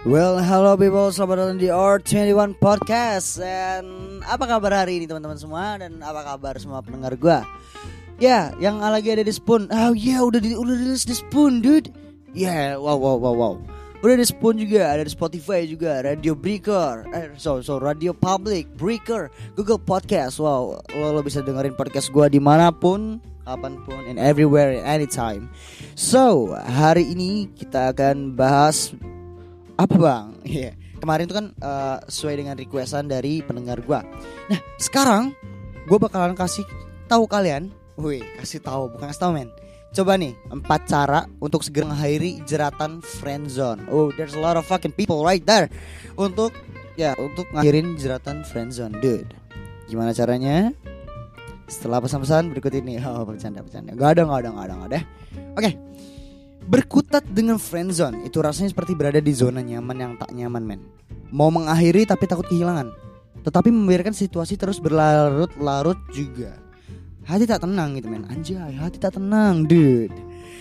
Well, hello people, selamat datang di R21 Podcast. Dan apa kabar hari ini teman-teman semua? Dan apa kabar semua pendengar gua? Ya, yang lagi ada di Spoon. Oh yeah, udah rilis di Spoon, dude. Yeah, wow. Udah di Spoon juga, ada di Spotify juga, Radio Breaker, Radio Public, Breaker, Google Podcast. Wow, lo bisa dengerin podcast gua dimanapun, kapanpun, and everywhere, and anytime. So, hari ini kita akan bahas apa bang? Iya. Kemarin itu kan sesuai dengan requestan dari pendengar gue. Nah sekarang gue bakalan kasih tahu kalian. Kasih tahu bukan kasih tahu men. Coba nih 4 cara untuk segera mengakhiri jeratan friendzone. Oh, there's a lot of fucking people right there untuk ngakhirin jeratan friendzone, dude. Gimana caranya? Setelah pesan-pesan berikut ini. Oh, bercanda. Gak ada. Oke. Berkutat dengan friendzone itu rasanya seperti berada di zona nyaman yang tak nyaman, men. Mau mengakhiri tapi takut kehilangan, tetapi membiarkan situasi terus berlarut-larut juga. Hati tak tenang gitu, men. Anjay, hati tak tenang, dude.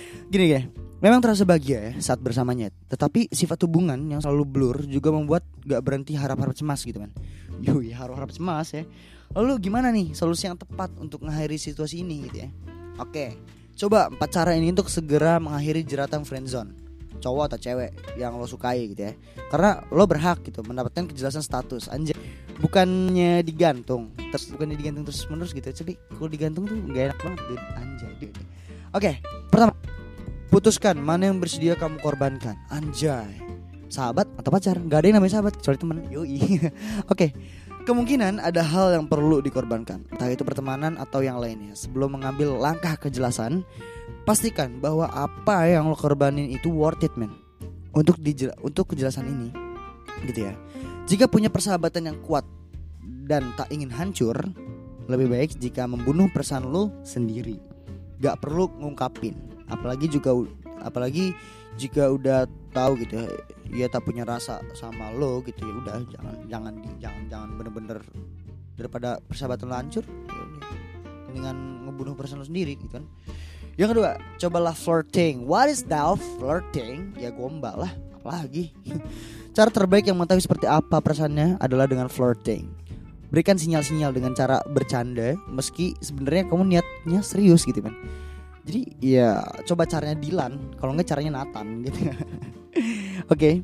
Gini. Memang terasa bahagia ya saat bersamanya, tetapi sifat hubungan yang selalu blur juga membuat gak berhenti harap-harap cemas gitu, men. Yui, harap-harap cemas ya. Lalu gimana nih solusi yang tepat untuk mengakhiri situasi ini gitu ya? Oke. Coba 4 cara ini untuk segera mengakhiri jeratan friendzone, cowok atau cewek yang lo sukai gitu ya. Karena lo berhak gitu mendapatkan kejelasan status. Anjay, bukannya digantung terus menerus gitu. Tapi kalau digantung tuh gak enak banget, dude. Anjay, dude. Oke, pertama, putuskan mana yang bersedia kamu korbankan. Anjay, sahabat atau pacar? Gak ada yang namanya sahabat kecuali teman. Yoi. Oke. Kemungkinan ada hal yang perlu dikorbankan, entah itu pertemanan atau yang lainnya. Sebelum mengambil langkah kejelasan, pastikan bahwa apa yang lo korbanin itu worth it, man. Untuk kejelasan ini, gitu ya. Jika punya persahabatan yang kuat dan tak ingin hancur, lebih baik jika membunuh perasaan lo sendiri. Gak perlu ngungkapin, apalagi jika udah tahu gitu ya, dia tak punya rasa sama lo gitu ya, udah jangan bener-bener, daripada persahabatan lo hancur ya udah, mendingan ngebunuh perasaan lo sendiri gitu kan. Yang kedua, cobalah flirting. What is that flirting? Ya gombal lah, apalagi. Cara terbaik yang mengetahui seperti apa perasaannya adalah dengan flirting. Berikan sinyal-sinyal dengan cara bercanda meski sebenarnya kamu niatnya serius gitu kan. Jadi ya coba caranya Dilan, kalau enggak caranya Nathan gitu. Oke.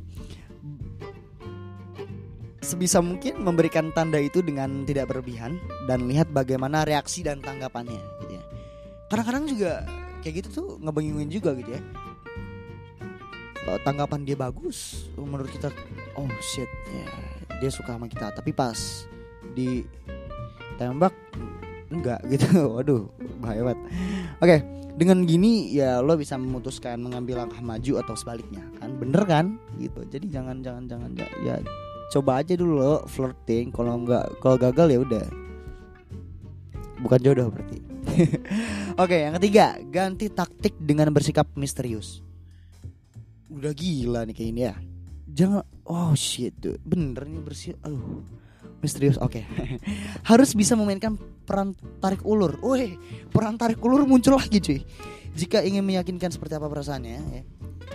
Sebisa mungkin memberikan tanda itu dengan tidak berlebihan dan lihat bagaimana reaksi dan tanggapannya gitu ya. Kadang-kadang juga kayak gitu tuh ngebingungin juga gitu ya. Tanggapan dia bagus, menurut kita oh shit ya, dia suka sama kita, tapi pas ditembak enggak gitu. Waduh, bahaya banget. Oke. Dengan gini ya lo bisa memutuskan mengambil langkah maju atau sebaliknya kan, bener kan gitu. Jadi jangan ya coba aja dulu lo flirting. Kalau gagal ya udah bukan jodoh berarti. Oke, yang ketiga, ganti taktik dengan bersikap misterius. Udah gila nih kayak ini ya. Jangan oh shit tuh, bener nih misterius. Oke. Harus bisa memainkan peran tarik ulur. Peran tarik ulur muncul lagi cuy. Jika ingin meyakinkan seperti apa perasaannya ya.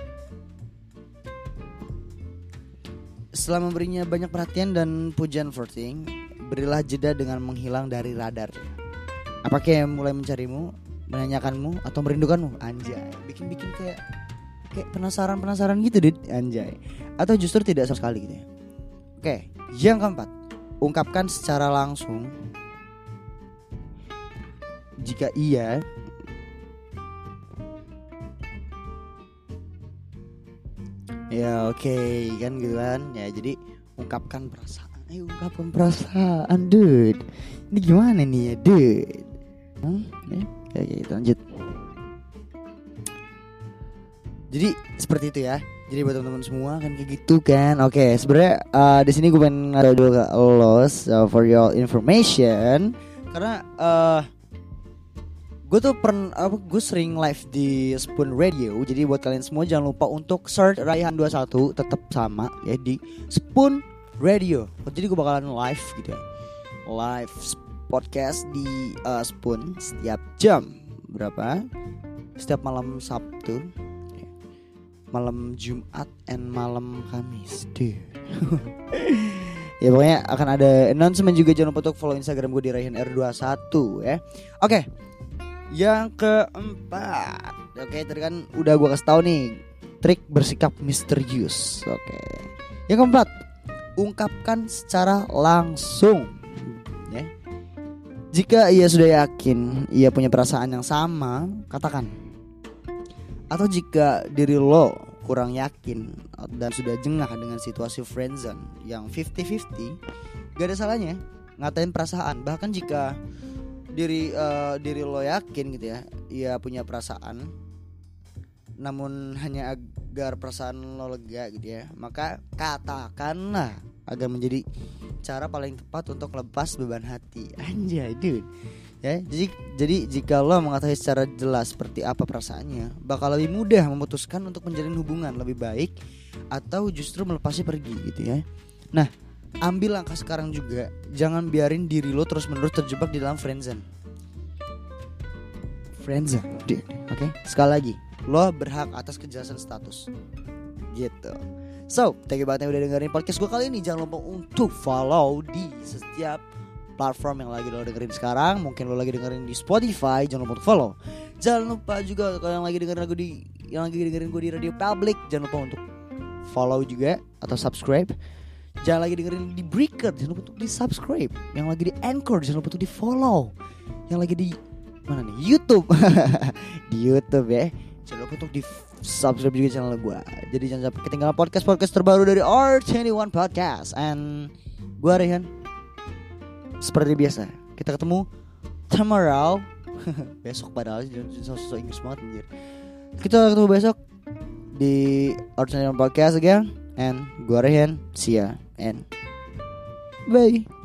Setelah memberinya banyak perhatian dan pujian flirting, berilah jeda dengan menghilang dari radar. Apakah yang mulai mencarimu, menanyakanmu atau merindukanmu? Anjay, bikin kayak penasaran gitu dit. Anjay. Atau justru tidak sama sekali gitu ya. Oke, yang keempat, ungkapkan secara langsung jika iya ya oke, kan gitu kan ya. Jadi ungkapkan perasaan dude. Ini gimana nih ya dude? Kayak gitu, lanjut. Jadi seperti itu ya. Jadi buat teman-teman semua kan kayak gitu kan. Oke, sebenarnya di sini gue pengen ngadu dulu ke lo for your information, karena gue sering live di Spoon Radio. Jadi buat kalian semua jangan lupa untuk search Raihan 21 tetap sama ya di Spoon Radio. Jadi gue bakalan live gitu ya. Live podcast di Spoon setiap jam berapa? Setiap malam Sabtu. malam Jumat and malam Kamis, dude. Ya pokoknya akan ada announcement juga, jangan lupa untuk follow Instagram gue di RayhanR21 ya. Oke. Yang keempat. Oke, tadi kan udah gue kasih tahu nih trik bersikap misterius. Oke. Yang keempat, ungkapkan secara langsung ya. Jika ia sudah yakin ia punya perasaan yang sama, katakan. Atau jika diri lo kurang yakin dan sudah jengah dengan situasi friendzone yang 50-50, gak ada salahnya ngatain perasaan. Bahkan jika diri lo yakin gitu ya, ia punya perasaan, namun hanya agar perasaan lo lega gitu ya, maka katakanlah agar menjadi cara paling tepat untuk lepas beban hati. Anjay dude. Ya, jadi jika lo mengetahui secara jelas seperti apa perasaannya, bakal lebih mudah memutuskan untuk menjalin hubungan lebih baik atau justru melepasnya pergi gitu ya. Nah, ambil langkah sekarang juga. Jangan biarin diri lo terus-menerus terjebak di dalam friendzone. Dude. Oke, sekali lagi, lo berhak atas kejelasan status. Gitu. So, thank you banget yang udah dengerin podcast gue kali ini. Jangan lupa untuk follow di setiap platform yang lagi lo dengerin sekarang. Mungkin lo lagi dengerin di Spotify, jangan lupa untuk follow. Jangan lupa juga kalau yang lagi dengerin gue di Radio Public, jangan lupa untuk follow juga atau subscribe. Jangan lagi dengerin di Breaker, jangan lupa untuk di subscribe. Yang lagi di Anchor, jangan lupa untuk di follow. Yang lagi di mana nih? YouTube. Di YouTube ya. Jangan lupa untuk di subscribe juga channel gue. Jadi jangan sampai ketinggalan podcast terbaru dari R21 Podcast. And gue Rayhan. Seperti biasa, kita ketemu tomorrow. Besok padahal so Inggris banget anjir. Kita ketemu besok di R21 Podcast again. And gue Rayhan. See ya and bye.